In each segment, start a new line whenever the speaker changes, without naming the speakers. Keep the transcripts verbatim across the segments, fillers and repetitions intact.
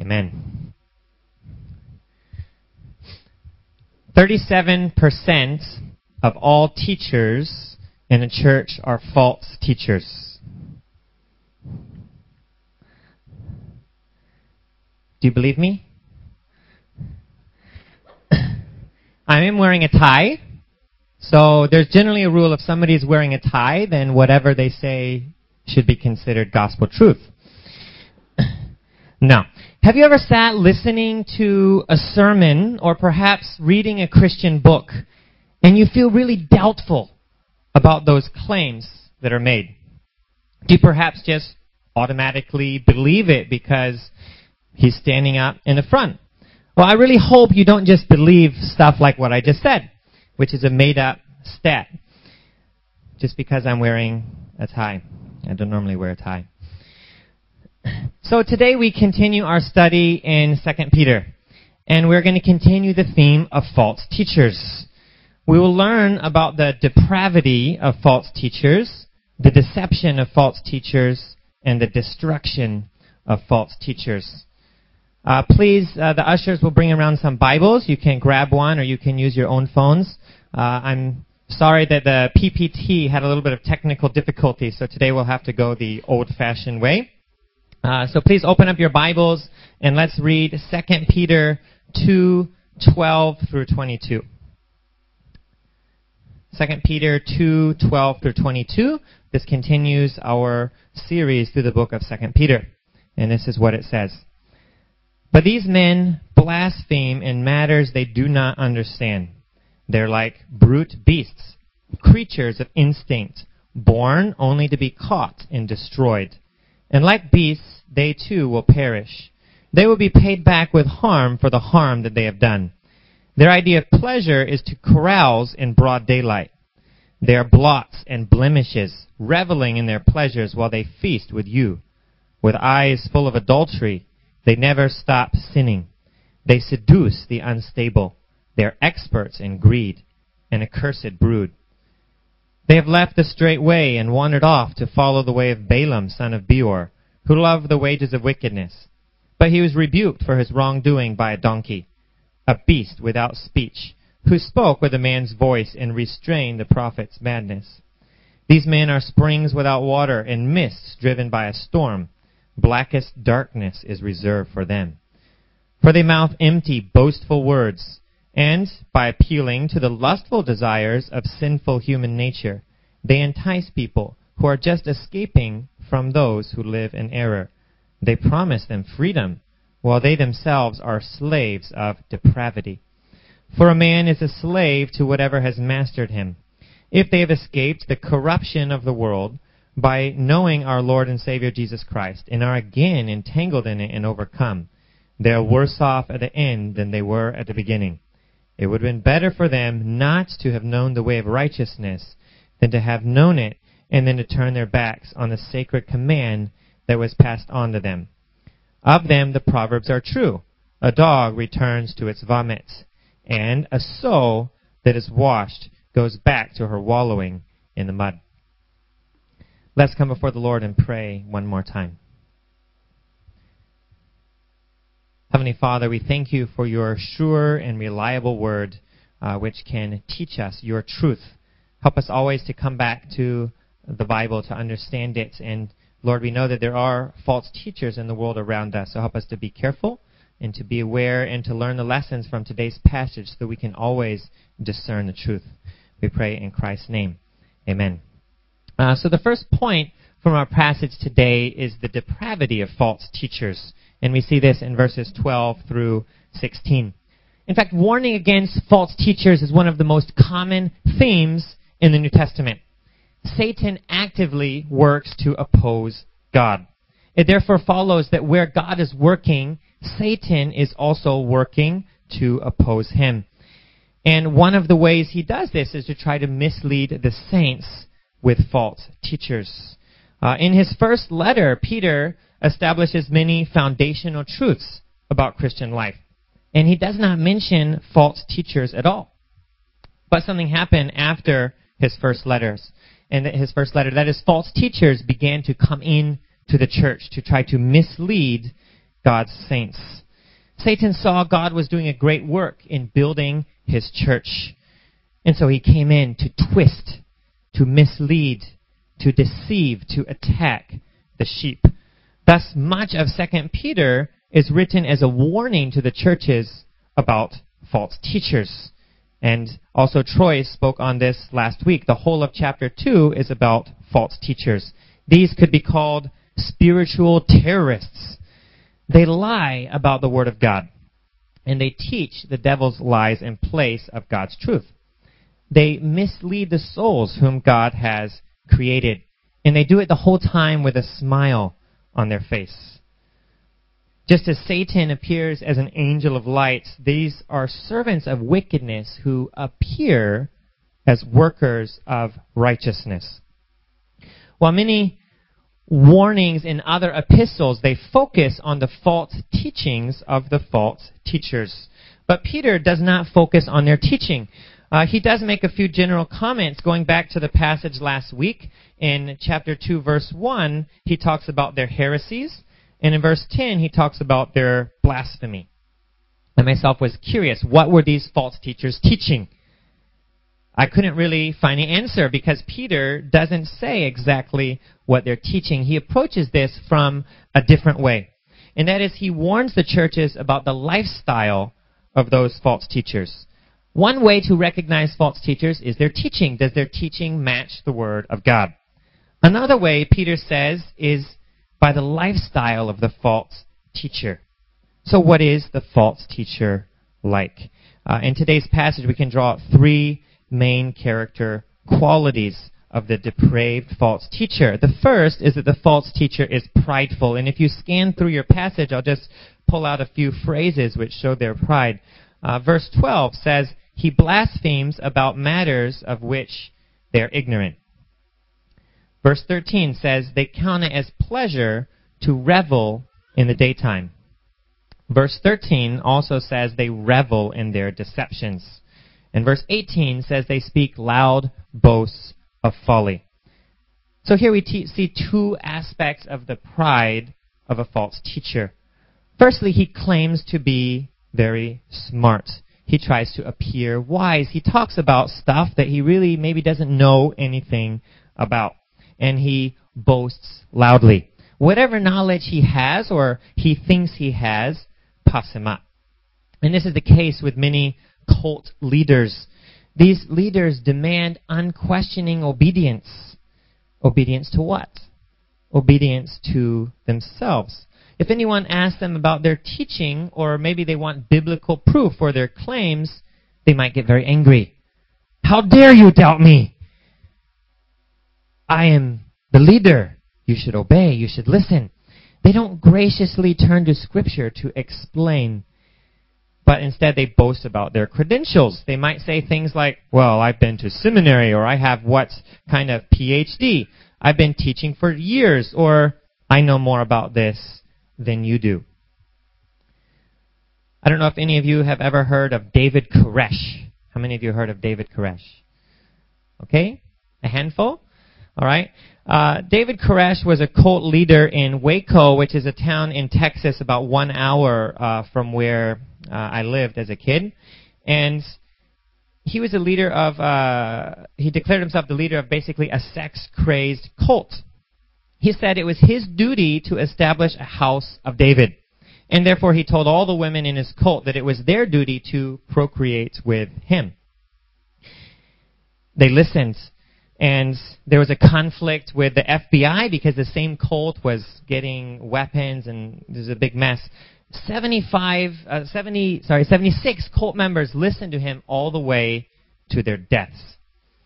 Amen. thirty-seven percent of all teachers in a church are false teachers. Do you believe me? I am wearing a tie. So there's generally a rule, if somebody is wearing a tie, then whatever they say should be considered gospel truth. Now, have you ever sat listening to a sermon or perhaps reading a Christian book and you feel really doubtful about those claims that are made? Do you perhaps just automatically believe it because he's standing up in the front? Well, I really hope you don't just believe stuff like what I just said, which is a made-up stat, just because I'm wearing a tie. I don't normally wear a tie. So today we continue our study in Second Peter, and we're going to continue the theme of false teachers. We will learn about the depravity of false teachers, the deception of false teachers, and the destruction of false teachers. Uh, please, uh, the ushers will bring around some Bibles. You can grab one or you can use your own phones. Uh, I'm sorry that the P P T had a little bit of technical difficulty, so today we'll have to go the old-fashioned way. Uh, so please open up your Bibles and let's read Second Peter two, twelve through twenty-two. Second Peter two, twelve through twenty-two. This continues our series through the book of Second Peter. And this is what it says. But these men blaspheme in matters they do not understand. They're like brute beasts, creatures of instinct, born only to be caught and destroyed. And like beasts, they too will perish. They will be paid back with harm for the harm that they have done. Their idea of pleasure is to carouse in broad daylight. They are blots and blemishes, reveling in their pleasures while they feast with you. With eyes full of adultery, they never stop sinning. They seduce the unstable. They are experts in greed, an accursed brood. They have left the straight way and wandered off to follow the way of Balaam, son of Beor, who loved the wages of wickedness. But he was rebuked for his wrongdoing by a donkey, a beast without speech, who spoke with a man's voice and restrained the prophet's madness. These men are springs without water and mists driven by a storm. Blackest darkness is reserved for them. For they mouth empty, boastful words, and, by appealing to the lustful desires of sinful human nature, they entice people who are just escaping from those who live in error. They promise them freedom, while they themselves are slaves of depravity. For a man is a slave to whatever has mastered him. If they have escaped the corruption of the world, by knowing our Lord and Savior Jesus Christ, and are again entangled in it and overcome, they are worse off at the end than they were at the beginning. It would have been better for them not to have known the way of righteousness than to have known it and then to turn their backs on the sacred command that was passed on to them. Of them the proverbs are true. A dog returns to its vomit, and a soul that is washed goes back to her wallowing in the mud. Let's come before the Lord and pray one more time. Heavenly Father, we thank you for your sure and reliable word, uh, which can teach us your truth. Help us always to come back to the Bible to understand it. And Lord, we know that there are false teachers in the world around us, so help us to be careful and to be aware and to learn the lessons from today's passage so that we can always discern the truth. We pray in Christ's name. Amen. Uh, so the first point from our passage today is the depravity of false teachers. And we see this in verses twelve through sixteen. In fact, warning against false teachers is one of the most common themes in the New Testament. Satan actively works to oppose God. It therefore follows that where God is working, Satan is also working to oppose him. And one of the ways he does this is to try to mislead the saints with false teachers. Uh, in his first letter, Peter establishes many foundational truths about Christian life. And he does not mention false teachers at all. But something happened after his first letters. And his first letter, that is, false teachers began to come in to the church to try to mislead God's saints. Satan saw God was doing a great work in building his church. And so he came in to twist, to mislead, to deceive, to attack the sheep. Thus, much of Second Peter is written as a warning to the churches about false teachers. And also Troy spoke on this last week. The whole of chapter two is about false teachers. These could be called spiritual terrorists. They lie about the Word of God, and they teach the devil's lies in place of God's truth. They mislead the souls whom God has created, and they do it the whole time with a smile on their face. Just as Satan appears as an angel of light, these are servants of wickedness who appear as workers of righteousness. While many warnings in other epistles, they focus on the false teachings of the false teachers. But Peter does not focus on their teaching. Uh, he does make a few general comments. Going back to the passage last week, in chapter two, verse one, he talks about their heresies. And in verse ten, he talks about their blasphemy. I myself was curious, what were these false teachers teaching? I couldn't really find an answer because Peter doesn't say exactly what they're teaching. He approaches this from a different way. And that is, he warns the churches about the lifestyle of those false teachers. One way to recognize false teachers is their teaching. Does their teaching match the Word of God? Another way, Peter says, is by the lifestyle of the false teacher. So what is the false teacher like? Uh, in today's passage, we can draw out three main character qualities of the depraved false teacher. The first is that the false teacher is prideful. And if you scan through your passage, I'll just pull out a few phrases which show their pride. Uh, verse twelve says, he blasphemes about matters of which they're ignorant. Verse thirteen says, they count it as pleasure to revel in the daytime. Verse thirteen also says they revel in their deceptions. And verse eighteen says they speak loud boasts of folly. So here we te- see two aspects of the pride of a false teacher. Firstly, he claims to be very smart. He tries to appear wise. He talks about stuff that he really maybe doesn't know anything about. And he boasts loudly. Whatever knowledge he has or he thinks he has, puffs him up. And this is the case with many cult leaders. These leaders demand unquestioning obedience. Obedience to what? Obedience to themselves. If anyone asks them about their teaching, or maybe they want biblical proof for their claims, they might get very angry. How dare you doubt me? I am the leader. You should obey. You should listen. They don't graciously turn to Scripture to explain, but instead they boast about their credentials. They might say things like, well, I've been to seminary, or I have what kind of P H D. I've been teaching for years, or I know more about this than you do. I don't know if any of you have ever heard of David Koresh. How many of you heard of David Koresh? Okay, a handful? All right. Uh, David Koresh was a cult leader in Waco, which is a town in Texas about one hour uh, from where uh, I lived as a kid. And he was a leader of, uh, he declared himself the leader of basically a sex-crazed cult. He said it was his duty to establish a house of David. And therefore he told all the women in his cult that it was their duty to procreate with him. They listened. And there was a conflict with the F B I because the same cult was getting weapons, and there's a big mess. seventy-five, uh, seventy, sorry, seventy-six cult members listened to him all the way to their deaths.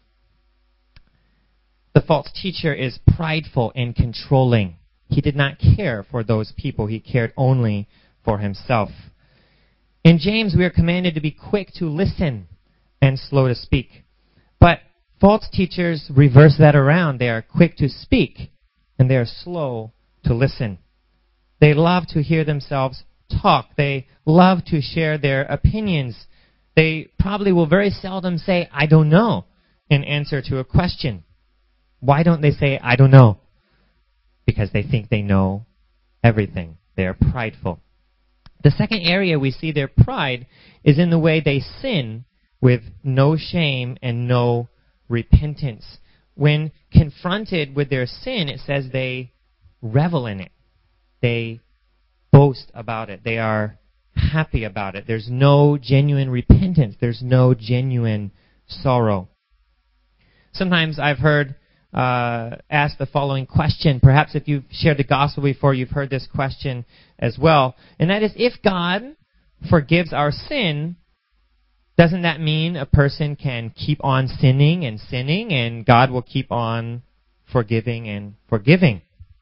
The false teacher is prideful and controlling. He did not care for those people. He cared only for himself. In James, we are commanded to be quick to listen and slow to speak. But false teachers reverse that around. They are quick to speak, and they are slow to listen. They love to hear themselves talk. They love to share their opinions. They probably will very seldom say, I don't know, in answer to a question. Why don't they say, I don't know? Because they think they know everything. They are prideful. The second area we see their pride is in the way they sin with no shame and no repentance. When confronted with their sin, it says they revel in it. They boast about it. They are happy about it. There's no genuine repentance. There's no genuine sorrow. Sometimes I've heard uh, asked the following question. Perhaps if you've shared the gospel before, you've heard this question as well. And that is, if God forgives our sin, doesn't that mean a person can keep on sinning and sinning and God will keep on forgiving and forgiving?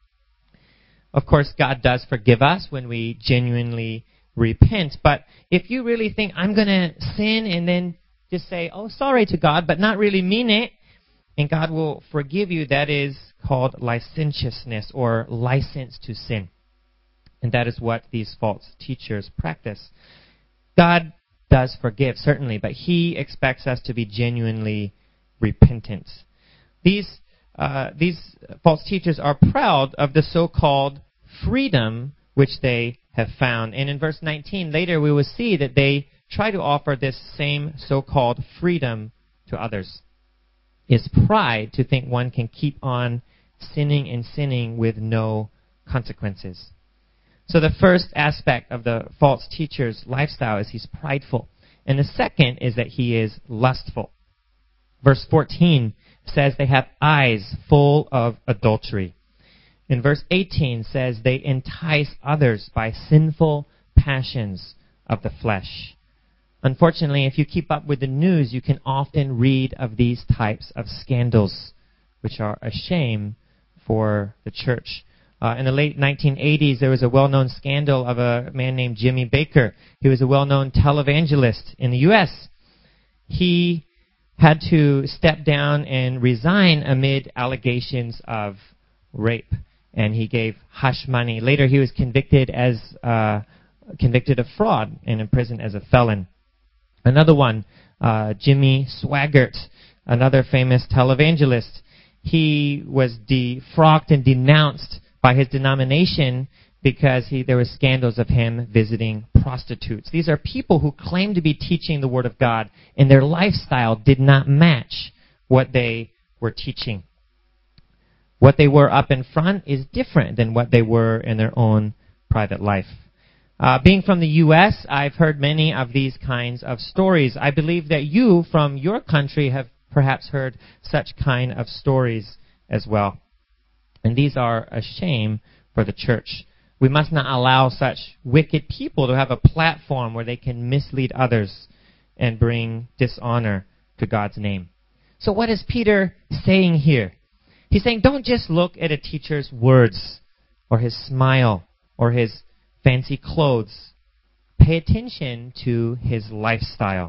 Of course, God does forgive us when we genuinely repent. But if you really think, I'm going to sin and then just say, oh, sorry to God, but not really mean it, and God will forgive you, that is called licentiousness or license to sin. And that is what these false teachers practice. God does forgive, certainly, but He expects us to be genuinely repentant. These, uh, these false teachers are proud of the so-called freedom which they have found. And in verse nineteen, later we will see that they try to offer this same so-called freedom to others. It's pride to think one can keep on sinning and sinning with no consequences. So the first aspect of the false teacher's lifestyle is he's prideful. And the second is that he is lustful. Verse fourteen says they have eyes full of adultery. And verse eighteen says they entice others by sinful passions of the flesh. Unfortunately, if you keep up with the news, you can often read of these types of scandals, which are a shame for the church. Uh, in the late nineteen eighties, there was a well-known scandal of a man named Jimmy Baker. He was a well-known televangelist in the U S He had to step down and resign amid allegations of rape, and he gave hush money. Later, he was convicted as uh, convicted of fraud and imprisoned as a felon. Another one, uh, Jimmy Swaggart, another famous televangelist. He was defrocked and denounced by his denomination because he, there were scandals of him visiting prostitutes. These are people who claim to be teaching the Word of God, and their lifestyle did not match what they were teaching. What they were up in front is different than what they were in their own private life. Uh, being from the U S, I've heard many of these kinds of stories. I believe that you, from your country, have perhaps heard such kind of stories as well. And these are a shame for the church. We must not allow such wicked people to have a platform where they can mislead others and bring dishonor to God's name. So what is Peter saying here? He's saying, don't just look at a teacher's words or his smile or his fancy clothes. Pay attention to his lifestyle.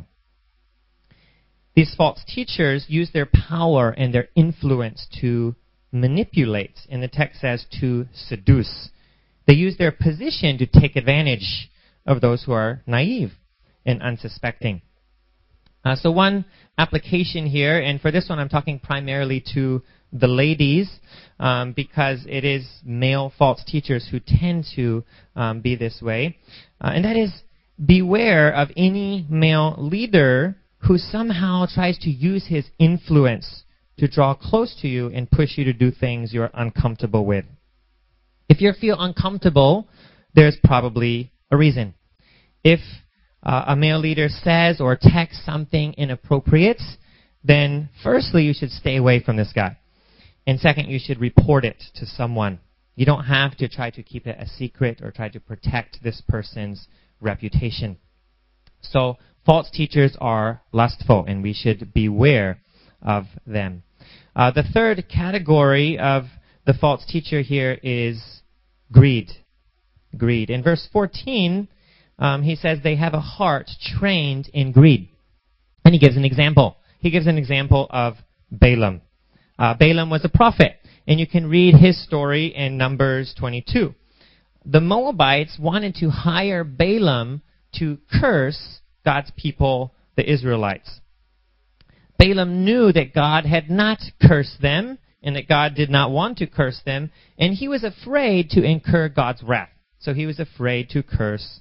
These false teachers use their power and their influence to manipulate. And the text says to seduce. They use their position to take advantage of those who are naive and unsuspecting. Uh, so one application here, and for this one I'm talking primarily to the ladies, um, because it is male false teachers who tend to um, be this way. Uh, and that is, beware of any male leader who somehow tries to use his influence to draw close to you and push you to do things you're uncomfortable with. If you feel uncomfortable, there's probably a reason. If uh, a male leader says or texts something inappropriate, then firstly, you should stay away from this guy. And second, you should report it to someone. You don't have to try to keep it a secret or try to protect this person's reputation. So, false teachers are lustful, and we should beware of them. Uh, the third category of the false teacher here is greed. Greed. In verse fourteen, um, he says they have a heart trained in greed. And he gives an example. He gives an example of Balaam. Uh, Balaam was a prophet, and you can read his story in Numbers twenty-two. The Moabites wanted to hire Balaam to curse God's people, the Israelites. Balaam knew that God had not cursed them, and that God did not want to curse them, and he was afraid to incur God's wrath. So he was afraid to curse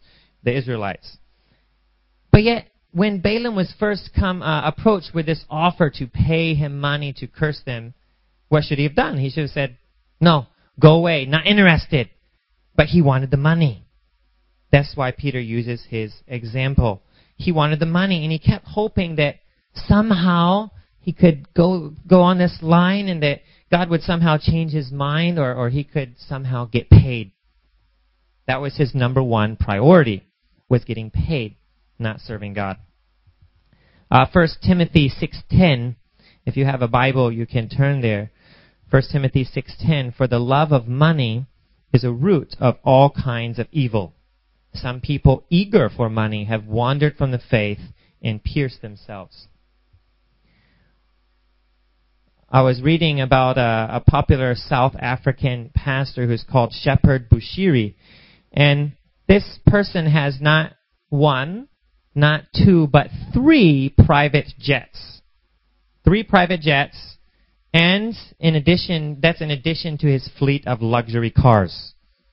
the Israelites. But yet, when Balaam was first come uh, approached with this offer to pay him money to curse them, what should he have done? He should have said, no, go away, not interested. But he wanted the money. That's why Peter uses his example. He wanted the money, and he kept hoping that somehow he could go go on this line and that God would somehow change his mind, or, or he could somehow get paid. That was his number one priority, was getting paid, not serving God. Uh, First Timothy six ten, if you have a Bible, you can turn there. First Timothy six ten, for the love of money is a root of all kinds of evil. Some people eager for money have wandered from the faith and pierced themselves. I was reading about a, a popular South African pastor who's called Shepherd Bushiri. And this person has not one, not two, but three private jets. Three private jets. And in addition, that's in addition to his fleet of luxury cars.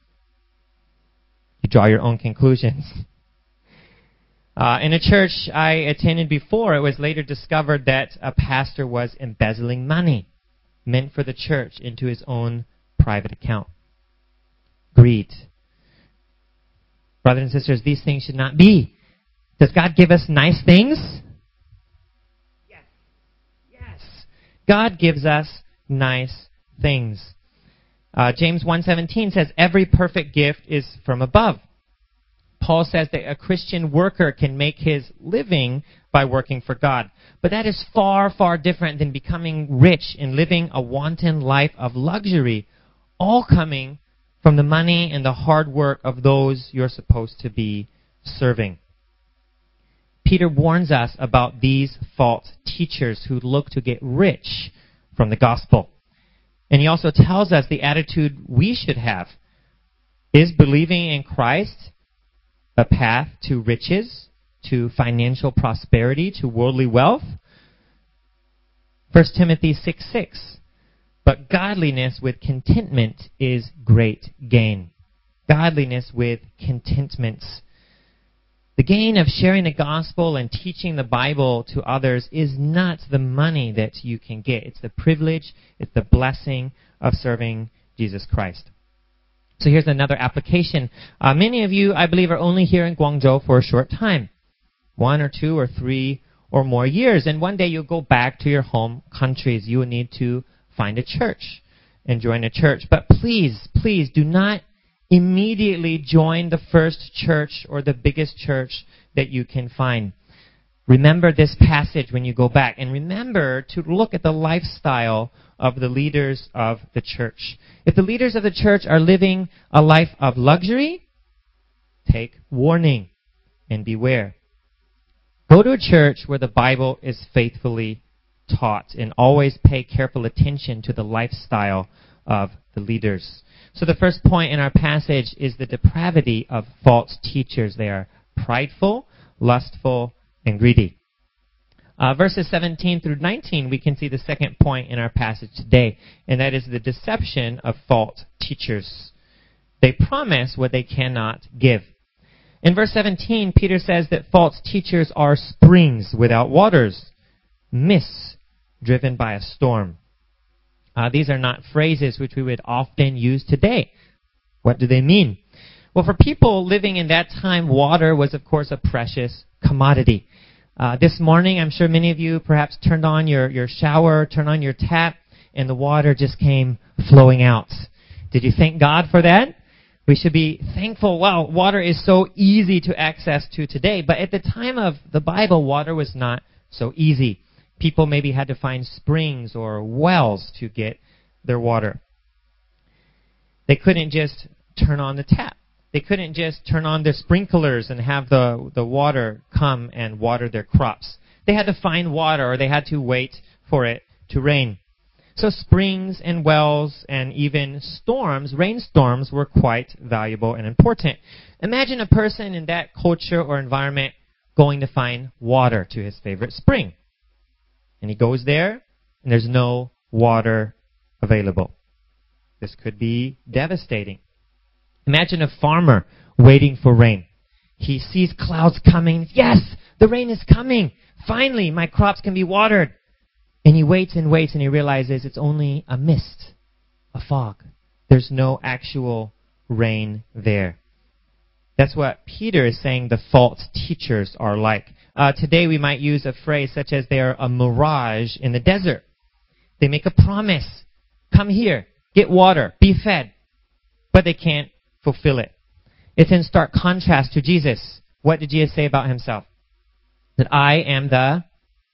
You draw your own conclusions. Uh, in a church I attended before, it was later discovered that a pastor was embezzling money meant for the church into his own private account. Greed. Brothers and sisters, these things should not be. Does God give us nice things? Yes. Yes. God gives us nice things. Uh, James one seventeen says, every perfect gift is from above. Paul says that a Christian worker can make his living by working for God. But that is far, far different than becoming rich and living a wanton life of luxury, all coming from the money and the hard work of those you're supposed to be serving. Peter warns us about these false teachers who look to get rich from the gospel. And he also tells us the attitude we should have. Is believing in Christ a path to riches, to financial prosperity, to worldly wealth? First Timothy six six. But godliness with contentment is great gain. Godliness with contentment. The gain of sharing the gospel and teaching the Bible to others is not the money that you can get. It's the privilege, it's the blessing of serving Jesus Christ. So here's another application. Uh, many of you, I believe, are only here in Guangzhou for a short time. One or two or three or more years. And one day you'll go back to your home countries. You will need to find a church and join a church. But please, please do not immediately join the first church or the biggest church that you can find. Remember this passage when you go back. And remember to look at the lifestyle of the leaders of the church. If the leaders of the church are living a life of luxury, take warning and beware. Go to a church where the Bible is faithfully taught, and always pay careful attention to the lifestyle of the leaders. So the first point in our passage is the depravity of false teachers. They are prideful, lustful, and greedy. Uh, verses seventeen through nineteen, we can see the second point in our passage today, and that is the deception of false teachers. They promise what they cannot give. In verse seventeen, Peter says that false teachers are springs without waters, mists driven by a storm. Uh, these are not phrases which we would often use today. What do they mean? Well, for people living in that time, water was, of course, a precious commodity. Uh, this morning, I'm sure many of you perhaps turned on your, your shower, turned on your tap, and the water just came flowing out. Did you thank God for that? We should be thankful. Wow, water is so easy to access to today. But at the time of the Bible, water was not so easy. People maybe had to find springs or wells to get their water. They couldn't just turn on the tap. They couldn't just turn on their sprinklers and have the, the water come and water their crops. They had to find water, or they had to wait for it to rain. So springs and wells and even storms, rainstorms, were quite valuable and important. Imagine a person in that culture or environment going to find water to his favorite spring. And he goes there, and there's no water available. This could be devastating. Imagine a farmer waiting for rain. He sees clouds coming. Yes, the rain is coming. Finally, my crops can be watered. And he waits and waits and he realizes it's only a mist, a fog. There's no actual rain there. That's what Peter is saying the false teachers are like. Uh, today we might use a phrase such as they are a mirage in the desert. They make a promise. Come here, get water, be fed. But they can't fulfill it. It's in stark contrast to Jesus. What did Jesus say about himself? That I am the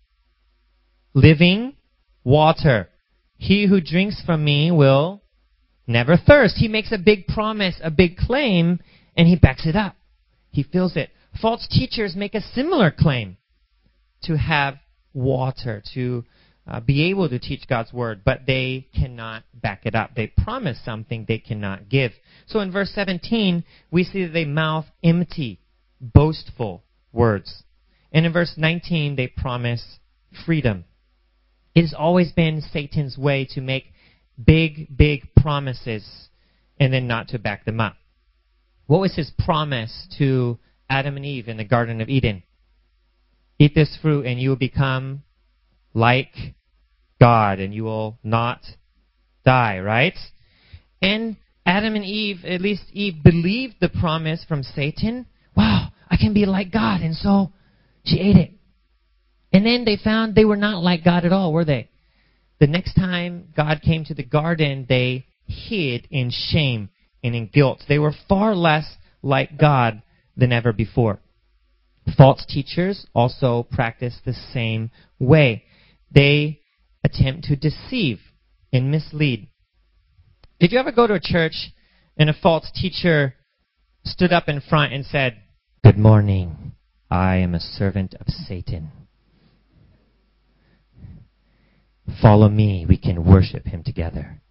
living water. He who drinks from me will never thirst. He makes a big promise, a big claim, and he backs it up. He fills it. False teachers make a similar claim to have water, to uh, be able to teach God's word, but they cannot back it up. They promise something they cannot give. So in verse seventeen, we see that they mouth empty, boastful words. And in verse nineteen, they promise freedom. It has always been Satan's way to make big, big promises and then not to back them up. What was his promise to Adam and Eve in the Garden of Eden? Eat this fruit and you will become like God and you will not die, right? And Adam and Eve, at least Eve, believed the promise from Satan. Wow, I can be like God. And so she ate it. And then they found they were not like God at all, were they? The next time God came to the garden, they hid in shame and in guilt. They were far less like God than ever before. False teachers also practice the same way. They attempt to deceive and mislead. Did you ever go to a church and a false teacher stood up in front and said, "Good morning, I am a servant of Satan. Follow me, we can worship him together"?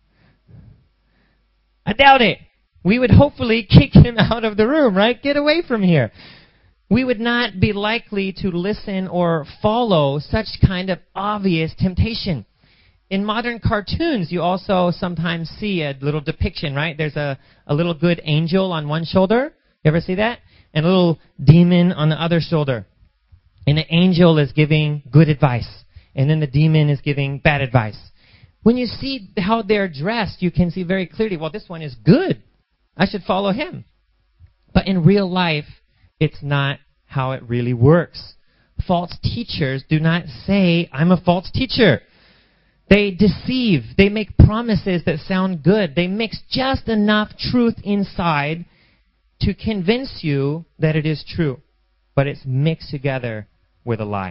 I doubt it. We would hopefully kick him out of the room, right? Get away from here. We would not be likely to listen or follow such kind of obvious temptation. In modern cartoons, you also sometimes see a little depiction, right? There's a, a little good angel on one shoulder. You ever see that? And a little demon on the other shoulder. And the angel is giving good advice. And then the demon is giving bad advice. When you see how they're dressed, you can see very clearly, well, this one is good. I should follow him. But in real life, it's not how it really works. False teachers do not say, "I'm a false teacher." They deceive. They make promises that sound good. They mix just enough truth inside to convince you that it is true. But it's mixed together with a lie.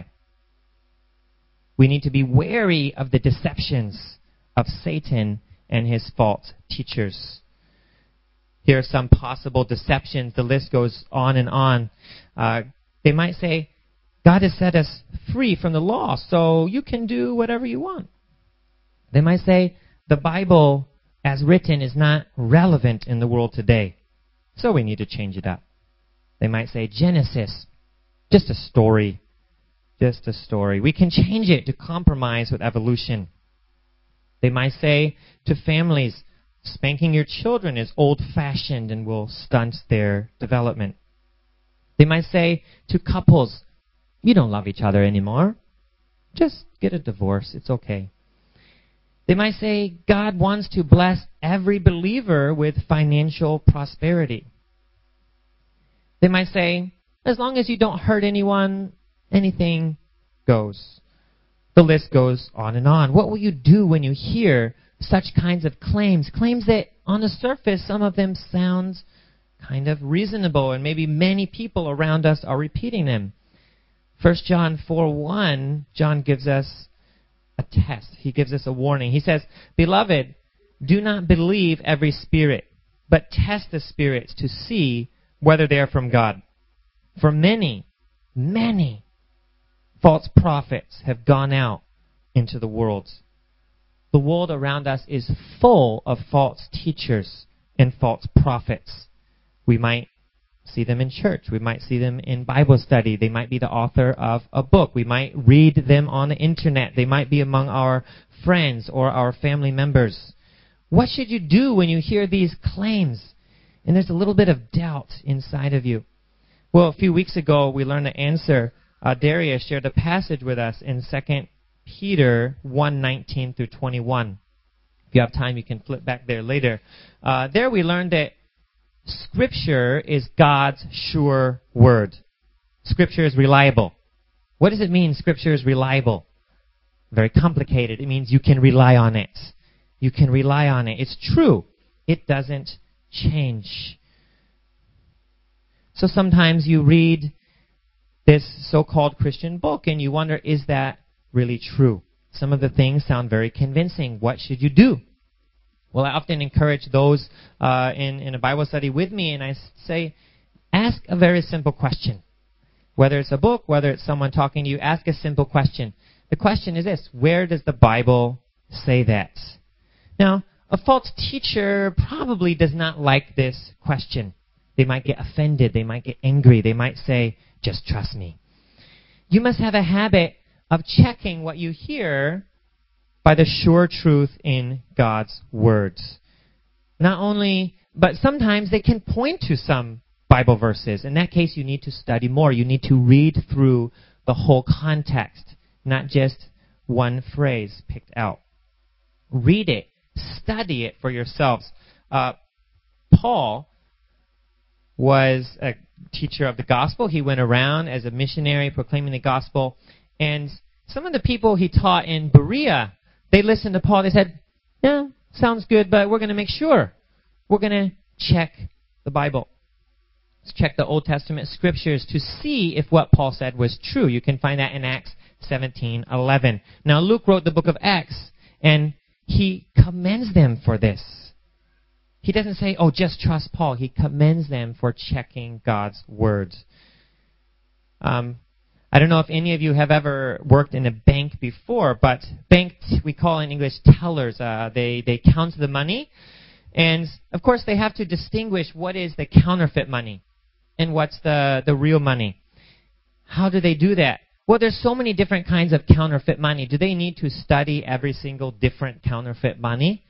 We need to be wary of the deceptions of Satan and his false teachers. Here are some possible deceptions. The list goes on and on. Uh, they might say, God has set us free from the law, so you can do whatever you want. They might say, the Bible as written is not relevant in the world today, so we need to change it up. They might say, Genesis, just a story. Just a story. We can change it to compromise with evolution. They might say to families, spanking your children is old-fashioned and will stunt their development. They might say to couples, you don't love each other anymore. Just get a divorce. It's okay. They might say God wants to bless every believer with financial prosperity. They might say, as long as you don't hurt anyone, anything goes. The list goes on and on. What will you do when you hear such kinds of claims? Claims that on the surface, some of them sound kind of reasonable, and maybe many people around us are repeating them. First John four one, John gives us a test. He gives us a warning. He says, Beloved, do not believe every spirit, but test the spirits to see whether they are from God. For many, many false prophets have gone out into the world. The world around us is full of false teachers and false prophets. We might see them in church. We might see them in Bible study. They might be the author of a book. We might read them on the internet. They might be among our friends or our family members. What should you do when you hear these claims and there's a little bit of doubt inside of you? Well, a few weeks ago, we learned the answer. Uh, Darius shared a passage with us in Second Peter one nineteen through twenty-one. If you have time, you can flip back there later. Uh, there we learned that Scripture is God's sure word. Scripture is reliable. What does it mean, Scripture is reliable? Very complicated. It means you can rely on it. You can rely on it. It's true. It doesn't change. So sometimes you read this so-called Christian book and you wonder, is that really true? Some of the things sound very convincing. What should you do? Well, I often encourage those uh, in, in a Bible study with me, and I say, ask a very simple question. Whether it's a book, whether it's someone talking to you, ask a simple question. The question is this: where does the Bible say that? Now, a false teacher probably does not like this question. They might get offended. They might get angry. They might say, just trust me. You must have a habit of checking what you hear by the sure truth in God's words. Not only, but sometimes they can point to some Bible verses. In that case, you need to study more. You need to read through the whole context, not just one phrase picked out. Read it. Study it for yourselves. Uh, Paul was a teacher of the gospel. He went around as a missionary proclaiming the gospel. And some of the people he taught in Berea, they listened to Paul. They said, yeah, sounds good, but we're going to make sure. We're going to check the Bible. Let's check the Old Testament scriptures to see if what Paul said was true. You can find that in Acts seventeen eleven. Now, Luke wrote the book of Acts, and he commends them for this. He doesn't say, oh, just trust Paul. He commends them for checking God's words. Um, I don't know if any of you have ever worked in a bank before, but bank, we call in English tellers. Uh, they, they count the money. And, of course, they have to distinguish what is the counterfeit money and what's the, the real money. How do they do that? Well, there's so many different kinds of counterfeit money. Do they need to study every single different counterfeit money?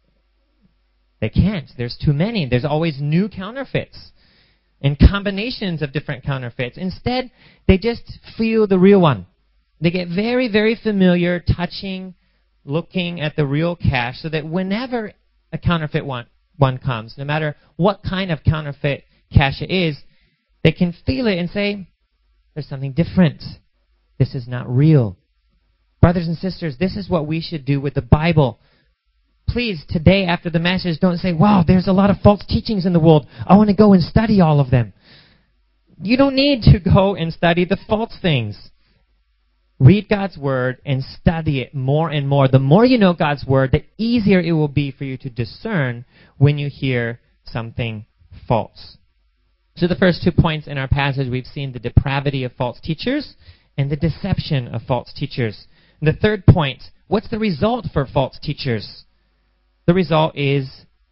They can't. There's too many. There's always new counterfeits and combinations of different counterfeits. Instead, they just feel the real one. They get very, very familiar touching, looking at the real cash so that whenever a counterfeit one, one comes, no matter what kind of counterfeit cash it is, they can feel it and say, there's something different. This is not real. Brothers and sisters, this is what we should do with the Bible. Please, today after the message, don't say, wow, there's a lot of false teachings in the world. I want to go and study all of them. You don't need to go and study the false things. Read God's Word and study it more and more. The more you know God's Word, the easier it will be for you to discern when you hear something false. So the first two points in our passage, we've seen the depravity of false teachers and the deception of false teachers. And the third point, what's the result for false teachers? The result is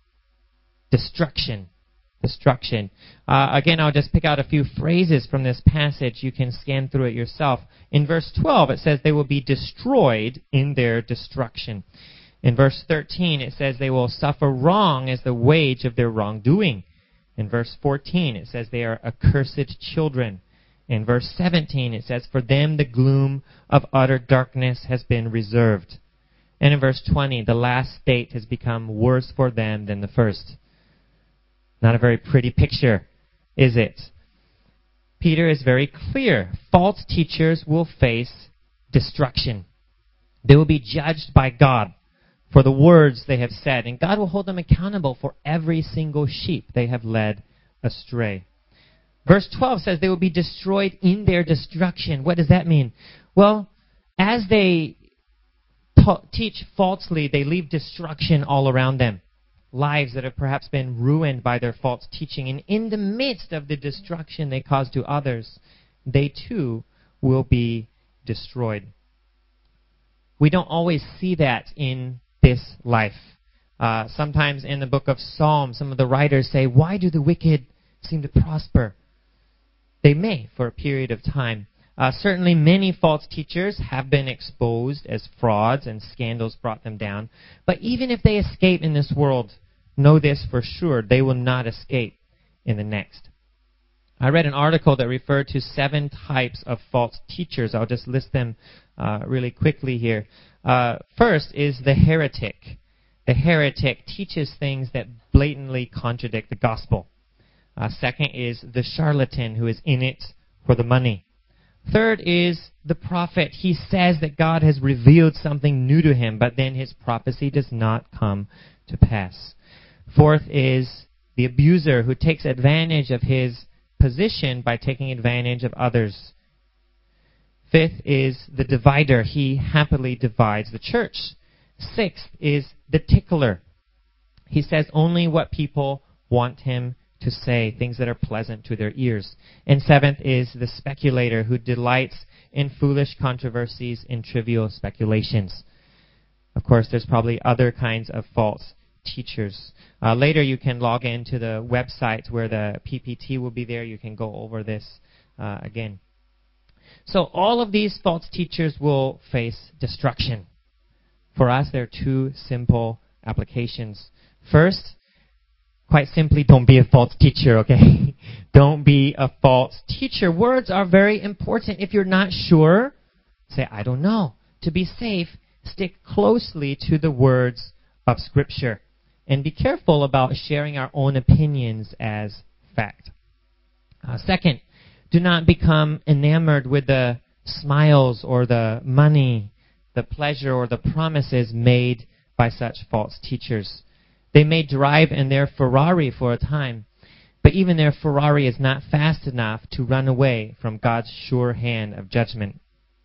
destruction. Destruction. Uh, again, I'll just pick out a few phrases from this passage. You can scan through it yourself. In verse twelve, it says they will be destroyed in their destruction. In verse thirteen, it says they will suffer wrong as the wage of their wrongdoing. In verse fourteen, it says they are accursed children. In verse seventeen, it says, for them the gloom of utter darkness has been reserved. And in verse twenty, the last state has become worse for them than the first. Not a very pretty picture, is it? Peter is very clear. False teachers will face destruction. They will be judged by God for the words they have said, and God will hold them accountable for every single sheep they have led astray. Verse twelve says they will be destroyed in their destruction. What does that mean? Well, as they ta- teach falsely, they leave destruction all around them. Lives that have perhaps been ruined by their false teaching. And in the midst of the destruction they cause to others, they too will be destroyed. We don't always see that in this life. Uh, sometimes in the book of Psalms, some of the writers say, why do the wicked seem to prosper? They may for a period of time. Uh, certainly many false teachers have been exposed as frauds and scandals brought them down. But even if they escape in this world, know this for sure, they will not escape in the next. I read an article that referred to seven types of false teachers. I'll just list them uh, really quickly here. Uh, first is the heretic. The heretic teaches things that blatantly contradict the gospel. Uh, second is the charlatan, who is in it for the money. Third is the prophet. He says that God has revealed something new to him, but then his prophecy does not come to pass. Fourth is the abuser, who takes advantage of his position by taking advantage of others. Fifth is the divider. He happily divides the church. Sixth is the tickler. He says only what people want him to say, things that are pleasant to their ears. And seventh is the speculator, who delights in foolish controversies and trivial speculations. Of course, there's probably other kinds of false teachers. Uh, later you can log into the website where the P P T will be there. You can go over this uh, again. So all of these false teachers will face destruction. For us, there are two simple applications. First, quite simply, don't be a false teacher, okay? Don't be a false teacher. Words are very important. If you're not sure, say, I don't know. To be safe, stick closely to the words of Scripture. And be careful about sharing our own opinions as fact. Uh, second, do not become enamored with the smiles or the money, the pleasure or the promises made by such false teachers. They may drive in their Ferrari for a time, but even their Ferrari is not fast enough to run away from God's sure hand of judgment.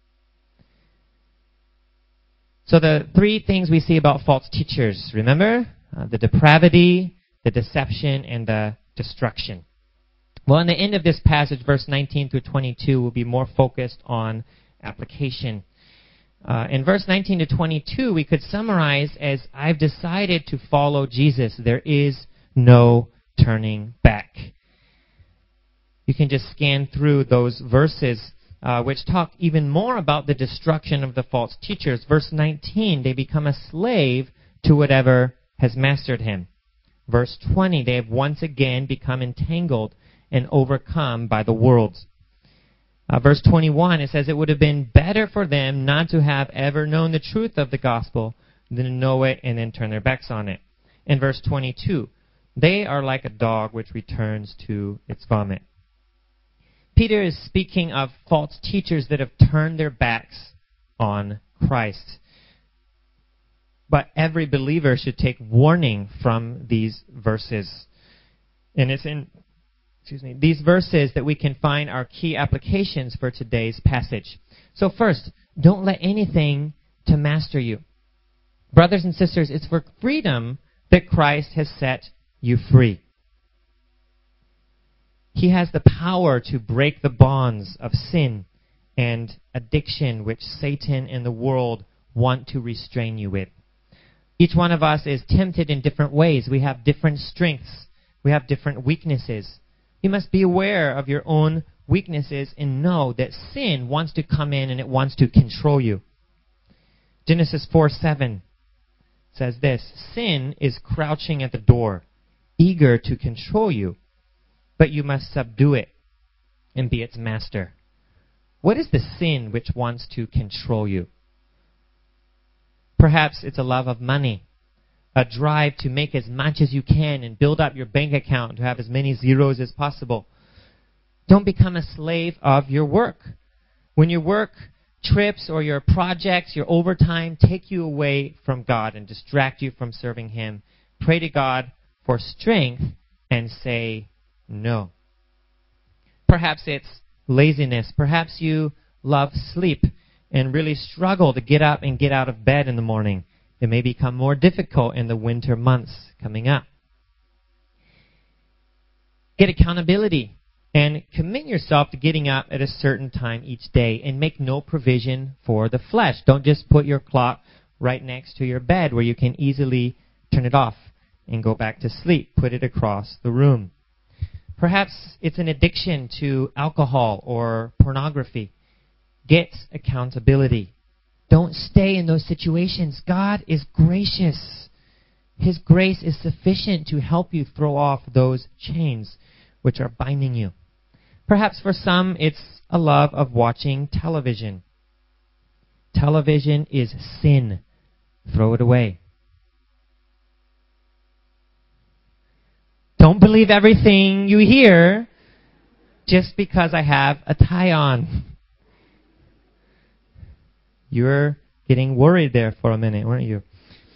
So the three things we see about false teachers, remember? Uh, the depravity, the deception, and the destruction. Well, in the end of this passage, verse nineteen through twenty-two, will be more focused on application. Uh, in verse nineteen to twenty-two, we could summarize as, I've decided to follow Jesus. There is no turning back. You can just scan through those verses uh, which talk even more about the destruction of the false teachers. Verse nineteen, they become a slave to whatever has mastered him. Verse twenty, they have once again become entangled and overcome by the world. Uh, verse twenty-one, it says, it would have been better for them not to have ever known the truth of the gospel than to know it and then turn their backs on it. In verse twenty-two, they are like a dog which returns to its vomit. Peter is speaking of false teachers that have turned their backs on Christ. But every believer should take warning from these verses. And it's in excuse me, these verses that we can find our key applications for today's passage. So first, don't let anything to master you. Brothers and sisters, it's for freedom that Christ has set you free. He has the power to break the bonds of sin and addiction which Satan and the world want to restrain you with. Each one of us is tempted in different ways. We have different strengths. We have different weaknesses. You must be aware of your own weaknesses and know that sin wants to come in and it wants to control you. Genesis four seven says this, sin is crouching at the door, eager to control you, but you must subdue it and be its master. What is the sin which wants to control you? Perhaps it's a love of money, a drive to make as much as you can and build up your bank account to have as many zeros as possible. Don't become a slave of your work. When your work trips or your projects, your overtime take you away from God and distract you from serving Him, pray to God for strength and say no. Perhaps it's laziness. Perhaps you love sleep and really struggle to get up and get out of bed in the morning. It may become more difficult in the winter months coming up. Get accountability and commit yourself to getting up at a certain time each day and make no provision for the flesh. Don't just put your clock right next to your bed where you can easily turn it off and go back to sleep. Put it across the room. Perhaps it's an addiction to alcohol or pornography. Get accountability. Don't stay in those situations. God is gracious. His grace is sufficient to help you throw off those chains which are binding you. Perhaps for some, it's a love of watching television. Television is sin. Throw it away. Don't believe everything you hear just because I have a tie on. You're getting worried there for a minute, weren't you?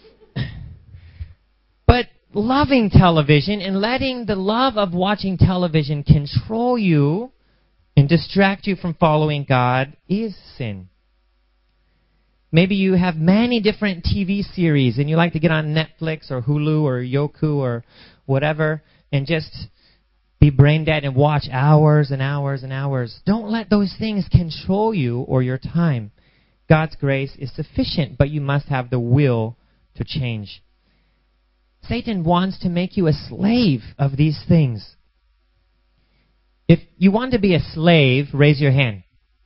But loving television and letting the love of watching television control you and distract you from following God is sin. Maybe you have many different T V series and you like to get on Netflix or Hulu or Yoku or whatever and just be brain dead and watch hours and hours and hours. Don't let those things control you or your time. God's grace is sufficient, but you must have the will to change. Satan wants to make you a slave of these things. If you want to be a slave, raise your hand.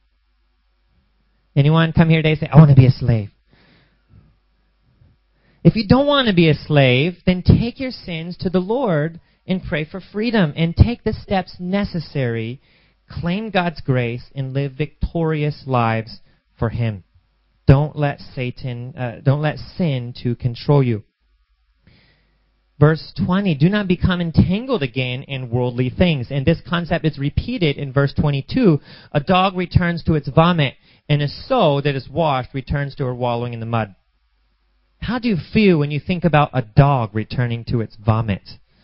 Anyone come here today and say, I want to be a slave? If you don't want to be a slave, then take your sins to the Lord and pray for freedom and take the steps necessary, claim God's grace, and live victorious lives for Him. Don't let Satan, uh, don't let sin to control you. Verse twenty, do not become entangled again in worldly things. And this concept is repeated in verse twenty-two. A dog returns to its vomit, and a sow that is washed returns to her wallowing in the mud. How do you feel when you think about a dog returning to its vomit?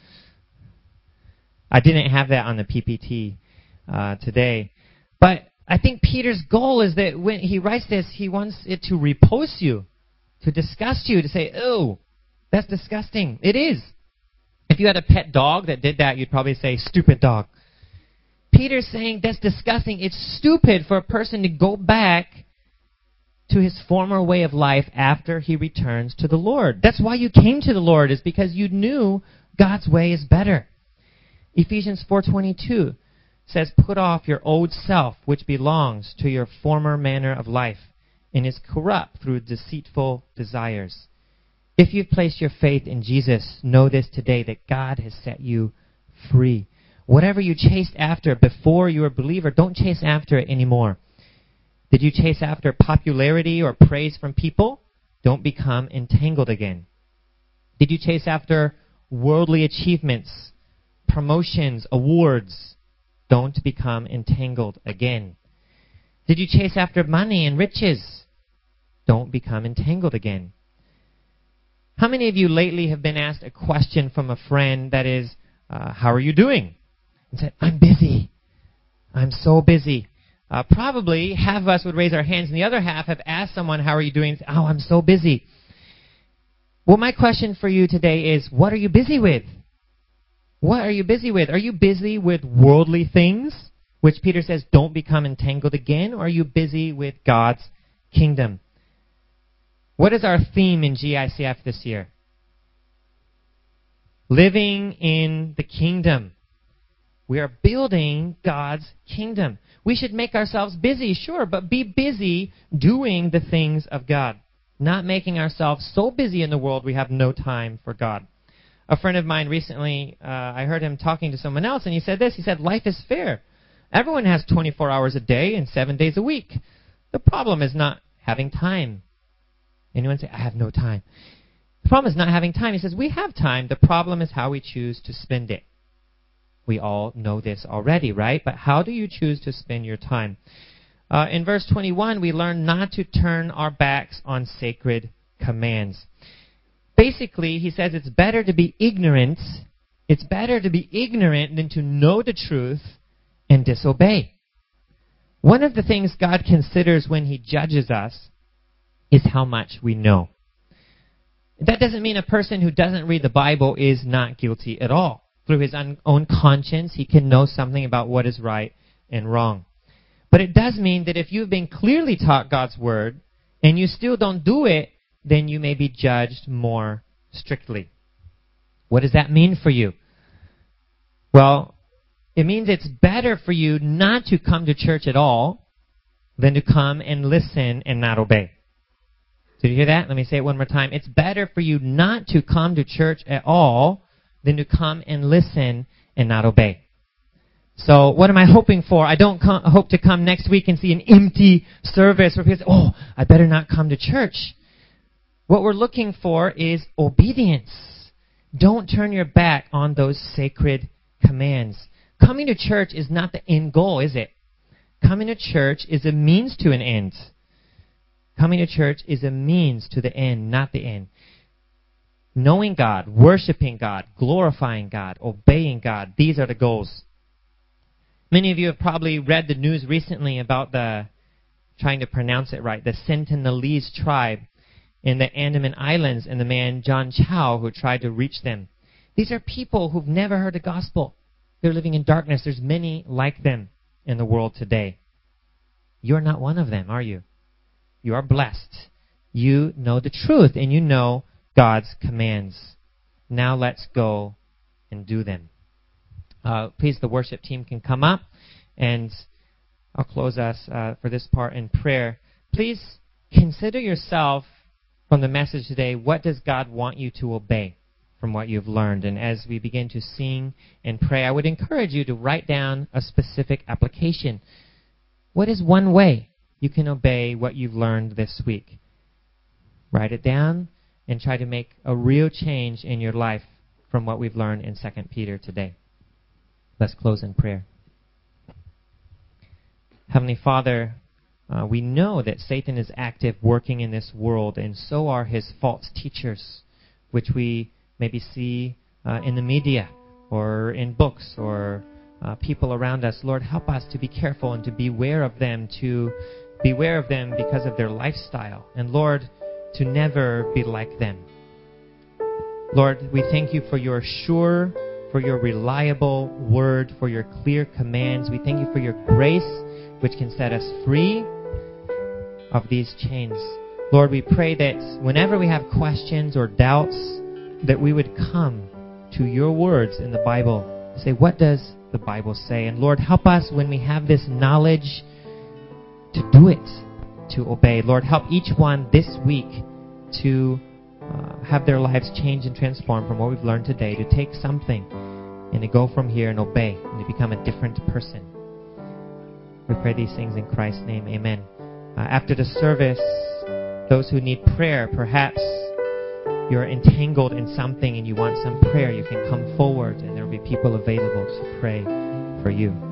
I didn't have that on the P P T uh, today. But I think Peter's goal is that when he writes this, he wants it to repulse you, to disgust you, to say, oh, that's disgusting. It is. If you had a pet dog that did that, you'd probably say, stupid dog. Peter's saying that's disgusting. It's stupid for a person to go back to his former way of life after he returns to the Lord. That's why you came to the Lord, is because you knew God's way is better. Ephesians four twenty-two says, put off your old self, which belongs to your former manner of life and is corrupt through deceitful desires. If you've placed your faith in Jesus, know this today, that God has set you free. Whatever you chased after before you were a believer, don't chase after it anymore. Did you chase after popularity or praise from people? Don't become entangled again. Did you chase after worldly achievements, promotions, awards? Don't become entangled again. Did you chase after money and riches? Don't become entangled again. How many of you lately have been asked a question from a friend that is, uh, how are you doing? And said, I'm busy. I'm so busy. Uh, probably half of us would raise our hands, and the other half have asked someone, how are you doing? And say, oh, I'm so busy. Well, my question for you today is, what are you busy with? What are you busy with? Are you busy with worldly things, which Peter says don't become entangled again, or are you busy with God's kingdom? What is our theme in G I C F this year? Living in the kingdom. We are building God's kingdom. We should make ourselves busy, sure, but be busy doing the things of God, not making ourselves so busy in the world we have no time for God. A friend of mine recently, uh, I heard him talking to someone else, and he said this. He said, life is fair. Everyone has twenty-four hours a day and seven days a week. The problem is not having time. Anyone say, I have no time? The problem is not having time. He says, we have time. The problem is how we choose to spend it. We all know this already, right? But how do you choose to spend your time? Uh, in verse twenty-one, we learn not to turn our backs on sacred commands. Basically, he says it's better to be ignorant. It's better to be ignorant than to know the truth and disobey. One of the things God considers when He judges us is how much we know. That doesn't mean a person who doesn't read the Bible is not guilty at all. Through his own conscience, he can know something about what is right and wrong. But it does mean that if you've been clearly taught God's Word and you still don't do it, then you may be judged more strictly. What does that mean for you? Well, it means it's better for you not to come to church at all than to come and listen and not obey. Did you hear that? Let me say it one more time. It's better for you not to come to church at all than to come and listen and not obey. So what am I hoping for? I don't com- hope to come next week and see an empty service where people say, oh, I better not come to church. What we're looking for is obedience. Don't turn your back on those sacred commands. Coming to church is not the end goal, is it? Coming to church is a means to an end. Coming to church is a means to the end, not the end. Knowing God, worshiping God, glorifying God, obeying God, these are the goals. Many of you have probably read the news recently about the, trying to pronounce it right, the Sentinelese tribe in the Andaman Islands and the man John Chow who tried to reach them. These are people who've never heard the gospel. They're living in darkness. There's many like them in the world today. You're not one of them, are you? You are blessed. You know the truth and you know God's commands. Now let's go and do them. Uh, please, the worship team can come up, and I'll close us uh, for this part in prayer. Please consider yourself from the message today, what does God want you to obey from what you've learned? And as we begin to sing and pray, I would encourage you to write down a specific application. What is one way you can obey what you've learned this week? Write it down and try to make a real change in your life from what we've learned in Second Peter today. Let's close in prayer. Heavenly Father, uh, we know that Satan is active working in this world, and so are his false teachers, which we maybe see uh, in the media or in books or uh, people around us. Lord, help us to be careful and to beware of them, to beware of them because of their lifestyle. And Lord, to never be like them. Lord, we thank you for your sure, for your reliable word, for your clear commands. We thank you for your grace, which can set us free of these chains. Lord, we pray that whenever we have questions or doubts, that we would come to your words in the Bible. Say, what does the Bible say? And Lord, help us when we have this knowledge to do it, to obey. Lord, help each one this week to uh, have their lives change and transform from what we've learned today, to take something and to go from here and obey and to become a different person. We pray these things in Christ's name. Amen. Uh, after the service, those who need prayer, perhaps you're entangled in something and you want some prayer, you can come forward and there will be people available to pray for you.